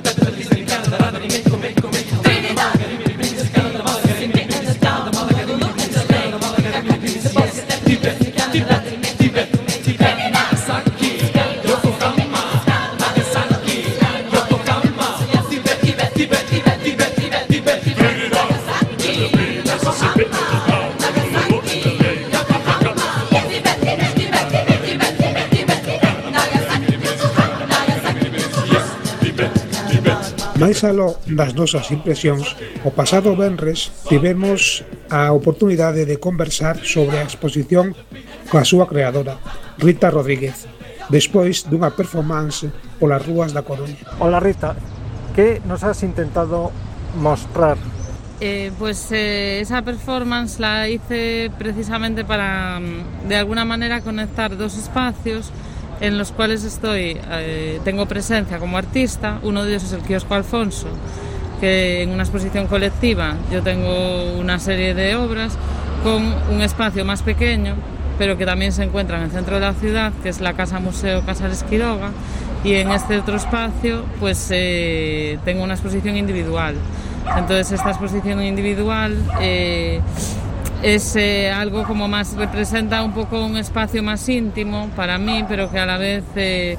Máis aló das nosas impresións, o pasado venres tivemos a oportunidade de conversar sobre a exposición coa súa creadora, Rita Rodríguez, despois dunha performance polas rúas da Coruña. Hola Rita, ¿qué nos has intentado mostrar? Eh, pues eh, esa performance la hice precisamente para, de alguna manera, conectar dos espacios en los cuales estoy, eh, tengo presencia como artista. Uno de ellos es el Kiosco Alfonso, que en una exposición colectiva yo tengo una serie de obras con un espacio más pequeño, pero que también se encuentra en el centro de la ciudad, que es la Casa Museo Casares Quiroga, y en este otro espacio pues eh, tengo una exposición individual. Entonces esta exposición individual eh, es eh, algo como más, representa un poco un espacio más íntimo para mí, pero que a la vez eh,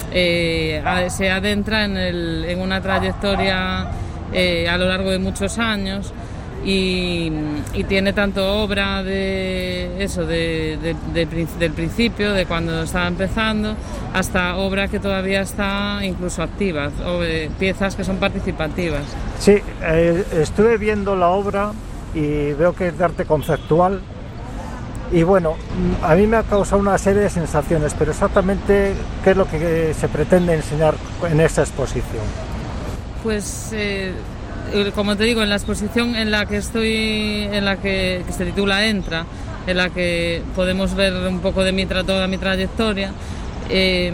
eh, se adentra en, el, en una trayectoria eh, a lo largo de muchos años y, y tiene tanto obra de eso de, de, de, del principio, de cuando estaba empezando, hasta obra que todavía está incluso activa, o, eh, piezas que son participativas. Sí, eh, estuve viendo la obra y veo que es de arte conceptual y bueno, a mí me ha causado una serie de sensaciones, pero exactamente ¿qué es lo que se pretende enseñar en esta exposición? Pues eh, como te digo, en la exposición en la que estoy, en la que, que se titula Entra, en la que podemos ver un poco de mi, toda mi trayectoria, eh,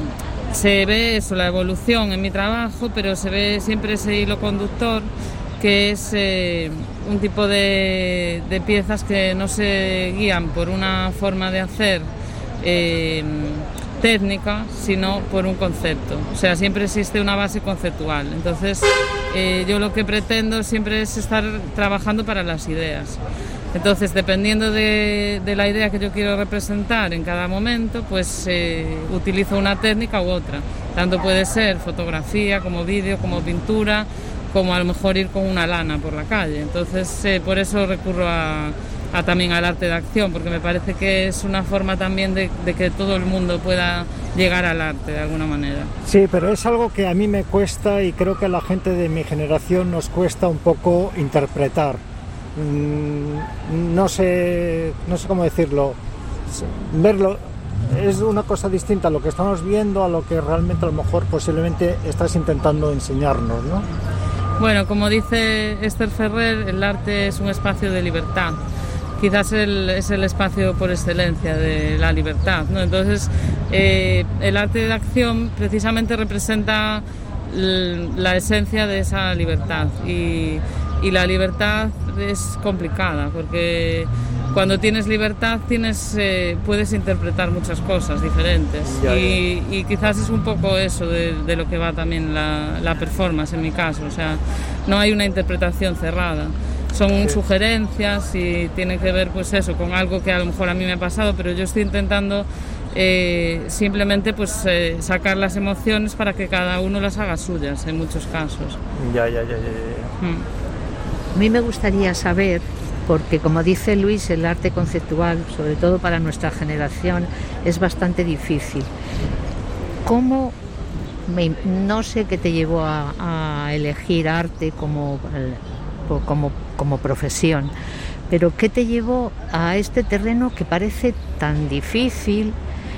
se ve eso, la evolución en mi trabajo, pero se ve siempre ese hilo conductor que es eh, un tipo de, de piezas que no se guían por una forma de hacer eh, técnica, sino por un concepto. O sea, siempre existe una base conceptual. Entonces, eh, yo lo que pretendo siempre es estar trabajando para las ideas. Entonces, dependiendo de, de la idea que yo quiero representar en cada momento, pues eh, utilizo una técnica u otra. Tanto puede ser fotografía, como vídeo, como pintura, como a lo mejor ir con una lana por la calle. Entonces, eh, por eso recurro a, a también al arte de acción, porque me parece que es una forma también de, de que todo el mundo pueda llegar al arte de alguna manera. Sí, pero es algo que a mí me cuesta y creo que a la gente de mi generación nos cuesta un poco interpretar. No sé, no sé cómo decirlo, verlo es una cosa distinta a lo que estamos viendo a lo que realmente a lo mejor posiblemente estás intentando enseñarnos, ¿no? Bueno, como dice Esther Ferrer, el arte es un espacio de libertad. Quizás el, es el espacio por excelencia de la libertad, ¿no? Entonces, eh, el arte de acción precisamente representa la esencia de esa libertad y Y la libertad es complicada, porque cuando tienes libertad tienes, eh, puedes interpretar muchas cosas diferentes. Ya, y, ya. y quizás es un poco eso de, de lo que va también la, la performance en mi caso. O sea, no hay una interpretación cerrada. Son Sí. sugerencias y tiene que ver pues eso, con algo que a lo mejor a mí me ha pasado, pero yo estoy intentando eh, simplemente pues eh, sacar las emociones para que cada uno las haga suyas en muchos casos. Ya, ya, ya, ya, ya. Mm. A mí me gustaría saber, porque como dice Luis, el arte conceptual, sobre todo para nuestra generación, es bastante difícil. ¿Cómo, me, no sé qué te llevó a, a elegir arte como, como, como profesión, pero qué te llevó a este terreno que parece tan difícil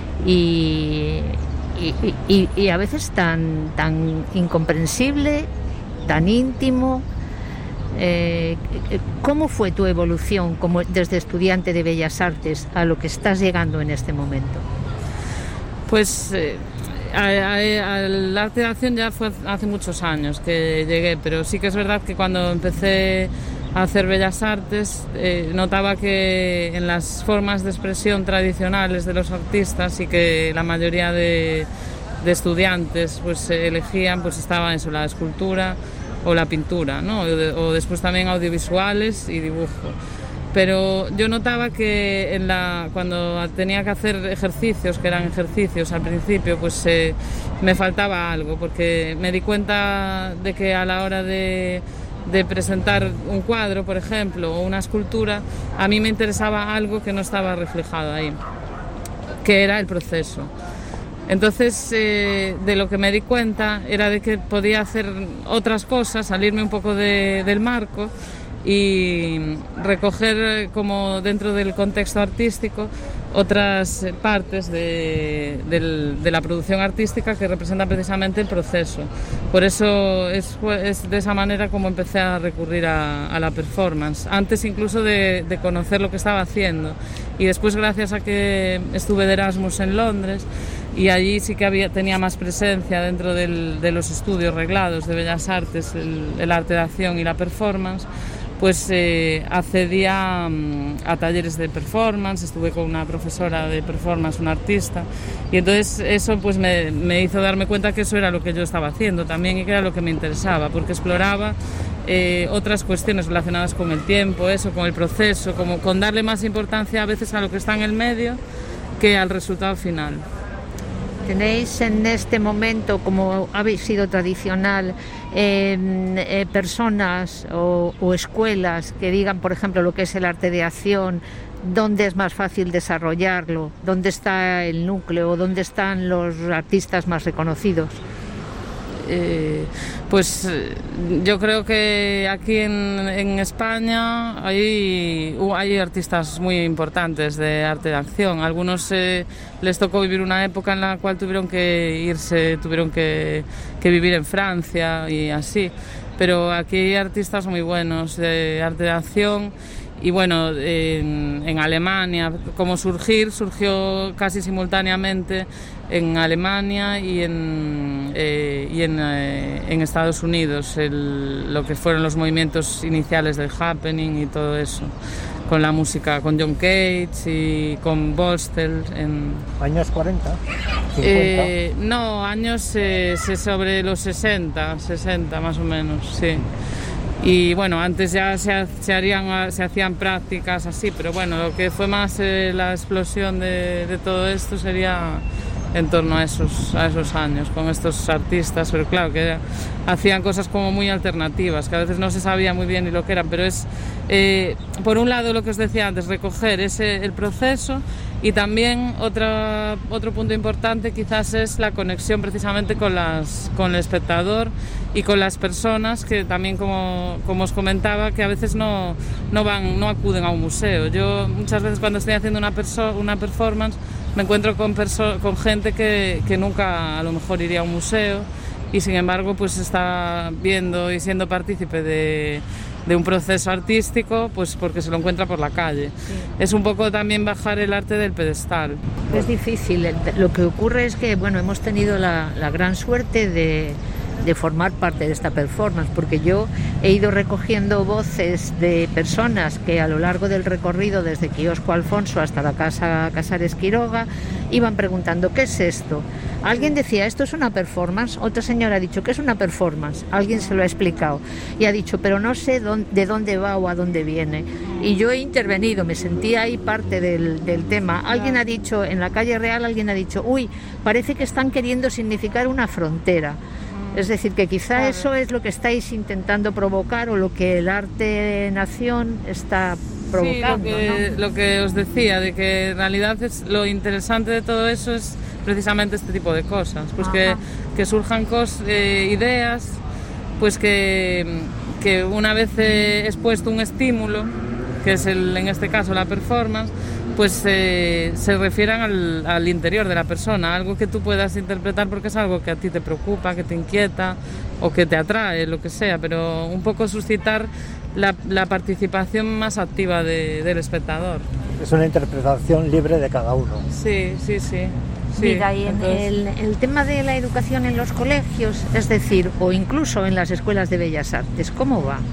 y, y, y, y a veces tan, tan incomprensible, tan íntimo? Eh, ¿Cómo fue tu evolución como desde estudiante de Bellas Artes a lo que estás llegando en este momento? Pues eh, al arte de acción ya fue hace muchos años que llegué, pero sí que es verdad que cuando empecé a hacer Bellas Artes eh, notaba que en las formas de expresión tradicionales de los artistas y que la mayoría de, de estudiantes pues elegían, pues estaba eso, la escultura o la pintura, ¿no? O después también audiovisuales y dibujo. Pero yo notaba que en la, cuando tenía que hacer ejercicios, que eran ejercicios al principio, pues eh, me faltaba algo, porque me di cuenta de que a la hora de, de presentar un cuadro, por ejemplo, o una escultura, a mí me interesaba algo que no estaba reflejado ahí, que era el proceso. Entonces, eh, de lo que me di cuenta era de que podía hacer otras cosas, salirme un poco de, del marco y recoger como dentro del contexto artístico otras partes de, de, de la producción artística que representan precisamente el proceso. Por eso es, es de esa manera como empecé a recurrir a, a la performance, antes incluso de, de conocer lo que estaba haciendo. Y después, gracias a que estuve de Erasmus en Londres, y allí sí que había, tenía más presencia dentro del, de los estudios reglados de Bellas Artes, el, el arte de acción y la performance, pues eh, accedí a, a talleres de performance, estuve con una profesora de performance, una artista, y entonces eso pues me, me hizo darme cuenta que eso era lo que yo estaba haciendo también y que era lo que me interesaba, porque exploraba eh, otras cuestiones relacionadas con el tiempo, eso, con el proceso, como con darle más importancia a veces a lo que está en el medio que al resultado final. ¿Tenéis en este momento, como habéis sido tradicional, eh, eh, personas o, o escuelas que digan, por ejemplo, lo que es el arte de acción, dónde es más fácil desarrollarlo, dónde está el núcleo, dónde están los artistas más reconocidos? Eh, pues yo creo que aquí en, en España hay, hay artistas muy importantes de arte de acción. Algunos eh, les tocó vivir una época en la cual tuvieron que irse, tuvieron que, que vivir en Francia y así. Pero aquí hay artistas muy buenos de arte de acción. Y bueno, en, en Alemania, como surgir, surgió casi simultáneamente en Alemania y en, eh, y en, eh, en Estados Unidos, el, lo que fueron los movimientos iniciales del happening y todo eso. con la música, con John Cage y con Bostel. En... ¿Años cuarenta? cincuenta. Eh, no, años eh, sobre los sesenta, sesenta más o menos, sí. Y bueno, antes ya se, se, harían, se hacían prácticas así, pero bueno, lo que fue más eh, la explosión de, de todo esto sería en torno a esos, a esos años, con estos artistas, pero claro, que hacían cosas como muy alternativas, que a veces no se sabía muy bien ni lo que eran, pero es, eh, por un lado, lo que os decía antes, recoger ese, el proceso, y también otra, otro punto importante quizás es la conexión precisamente con, las, con el espectador y con las personas que también, como, como os comentaba, que a veces no, no, van, no acuden a un museo. Yo muchas veces cuando estoy haciendo una, perso- una performance me encuentro con, perso- con gente que, que nunca a lo mejor iría a un museo y sin embargo pues está viendo y siendo partícipe de, de un proceso artístico pues porque se lo encuentra por la calle. Sí. Es un poco también bajar el arte del pedestal. Es difícil. Lo que ocurre es que bueno, hemos tenido la, la gran suerte de de formar parte de esta performance, porque yo he ido recogiendo voces de personas que a lo largo del recorrido desde Quiosco Alfonso hasta la Casa Casares Quiroga iban preguntando ¿qué es esto? Alguien decía esto es una performance, otra señora ha dicho ¿qué es una performance? Alguien se lo ha explicado y ha dicho pero no sé dónde, de dónde va o a dónde viene, y yo he intervenido, me sentía ahí parte del, del tema. Alguien ha dicho en la calle Real, alguien ha dicho uy, parece que están queriendo significar una frontera. Es decir, que quizá claro. Eso es lo que estáis intentando provocar o lo que el arte nación está provocando. Sí, lo que, ¿no? Lo que os decía, de que en realidad es, lo interesante de todo eso es precisamente este tipo de cosas, pues que, que surjan cos, eh, ideas, pues que, que una vez eh, expuesto un estímulo, que es el, en este caso la performance, pues eh, se refieran al, al interior de la persona, algo que tú puedas interpretar porque es algo que a ti te preocupa, que te inquieta o que te atrae, lo que sea, pero un poco suscitar la, la participación más activa de, del espectador. Es una interpretación libre de cada uno. Sí, sí, sí. sí. Mira, y en Entonces... el, el tema de la educación en los colegios, es decir, o incluso en las escuelas de Bellas Artes, ¿cómo va?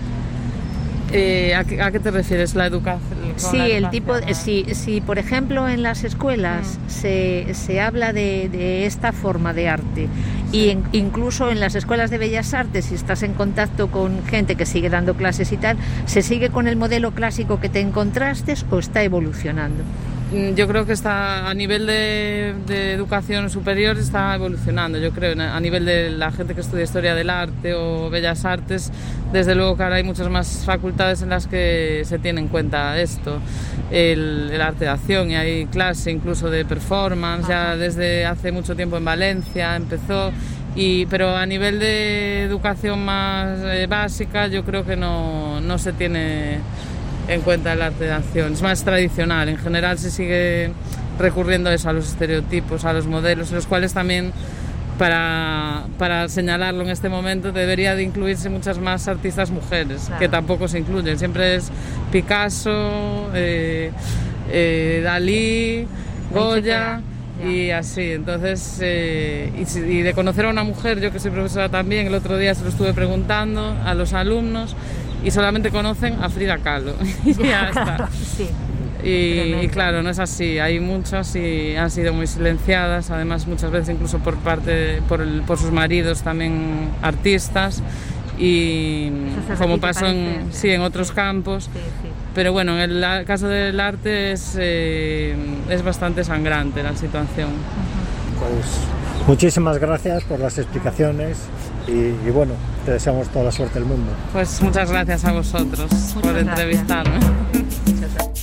Eh, ¿a, qué, ¿A qué te refieres la educación? Sí, la el educación, tipo, ¿no? si, si por ejemplo en las escuelas mm. se, se habla de, de esta forma de arte sí. y en, incluso en las escuelas de Bellas Artes, si estás en contacto con gente que sigue dando clases y tal, ¿se sigue con el modelo clásico que te encontraste o está evolucionando? Yo creo que está a nivel de, de educación superior está evolucionando, yo creo, a nivel de la gente que estudia historia del arte o bellas artes, desde luego que ahora hay muchas más facultades en las que se tiene en cuenta esto, el, el arte de acción, y hay clase incluso de performance, ya desde hace mucho tiempo en Valencia empezó, y, pero a nivel de educación más eh, básica yo creo que no, no se tiene en cuenta el arte de acción, es más tradicional, en general se sigue recurriendo a eso, a los estereotipos, a los modelos, los cuales también, para, para señalarlo en este momento, debería de incluirse muchas más artistas mujeres, claro. que tampoco se incluyen, siempre es Picasso, eh, eh, Dalí, Goya y así, entonces, eh, y, y de conocer a una mujer, yo que soy profesora también, el otro día se lo estuve preguntando a los alumnos, y solamente conocen a Frida Kahlo y ya está. Sí, y, y claro, no es así, hay muchas y han sido muy silenciadas, además muchas veces incluso por parte por, el, por sus maridos también artistas, y como pasó en, sí, en otros campos, sí, sí. Pero bueno, en el caso del arte es, eh, es bastante sangrante la situación. Pues muchísimas gracias por las explicaciones y, y bueno, te deseamos toda la suerte del mundo. Pues muchas gracias a vosotros muchas por gracias. Entrevistarme. Muchas gracias.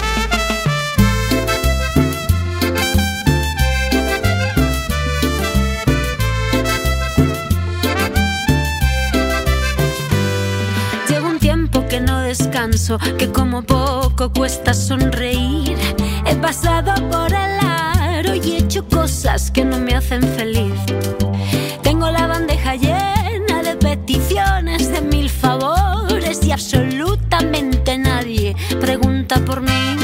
Llevo un tiempo que no descanso, que como poco cuesta sonreír. He pasado por el aro y he hecho cosas que no me hacen feliz. Tengo la bandeja llena de peticiones, de mil favores, y absolutamente nadie pregunta por mí.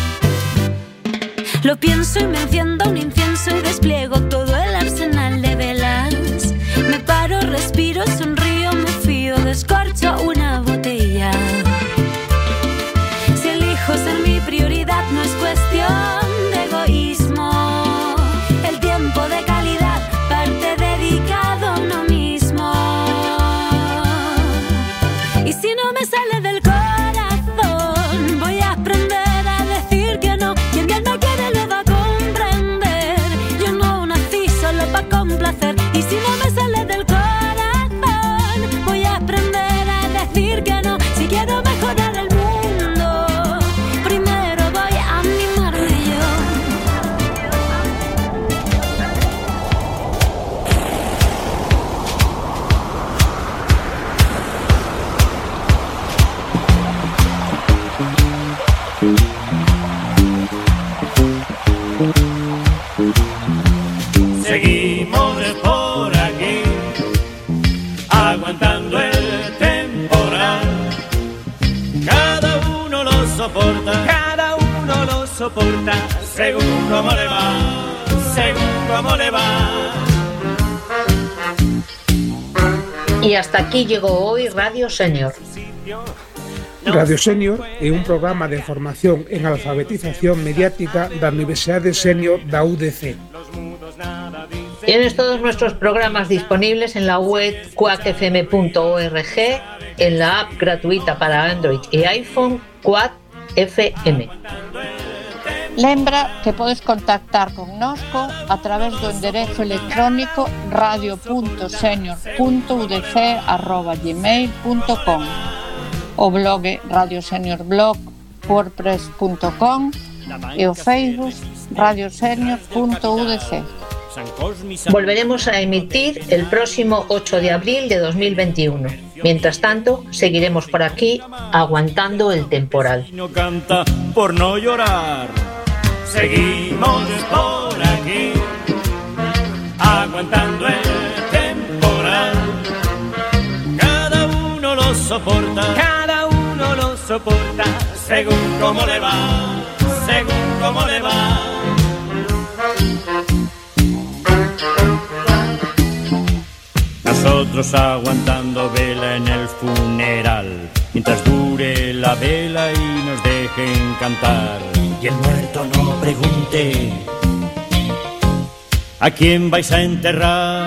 Lo pienso y me enciendo un incienso y despliego todo el arsenal de velas. Me paro, respiro, sonrío, me fío, descorcho una botella. Si elijo ser Seguimos por aquí, aguantando el temporal. Cada uno lo soporta, cada uno lo soporta, según cómo le va, según cómo le va. Y hasta aquí llegó hoy Radio Senior. Radio Senior é un programa de formación en alfabetización mediática da Universidade Senior da U D C. Tienes todos nuestros programas disponibles en la web cuac f m punto org, en la app gratuita para Android y iPhone Quack F M. Lembra que podes contactar connosco a través do enderezo electrónico radio punto senior punto u d c arroba gmail punto com, o blog Radio Senior Blog wordpress punto com e o Facebook radio senior punto u d c. Volveremos a emitir el próximo ocho de abril de dos mil veintiuno. Mientras tanto, seguiremos por aquí aguantando el temporal. No canta por no llorar. Seguimos por aquí, aguantando el temporal. Cada uno lo soporta, cada uno lo soporta, según cómo le va, según cómo le va. Nosotros aguantando vela en el funeral, mientras dure la vela y nos dejen cantar. Y el muerto no pregunte a quién vais a enterrar.